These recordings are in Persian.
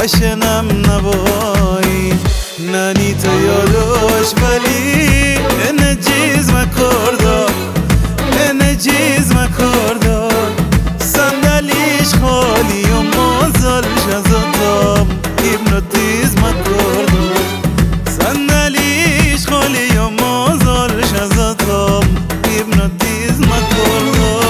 قشنم نبایی نانی تا یادش ولی نجیز مکردار نجیز مکردار صندلیش خالی و مازالش از آدم هیپنوتیز مکردار صندلیش خالی و مازالش از آدم هیپنوتیز مکردار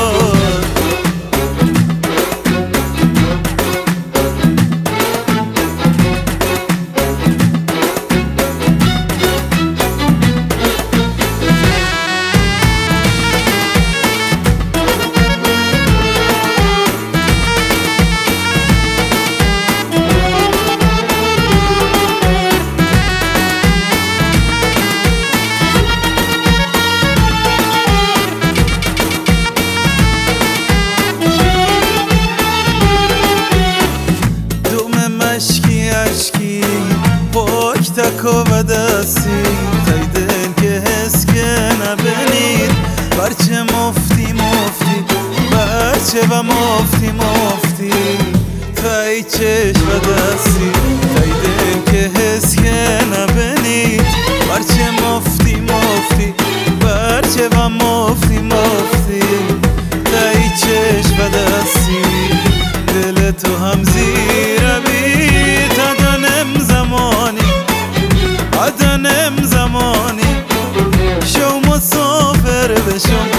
اشکی پاک تکو و دستی تایدن که حس که نبینید برچه مفتی مفتی برچه و مفتی مفتی تای چش و دستی تایدن که حس که نبینید برچه مفتی مفتی برچه و مفتی مفتی تای چش و دستی دل تو هم زیر بید آدنم زمانی شو مسافر بشم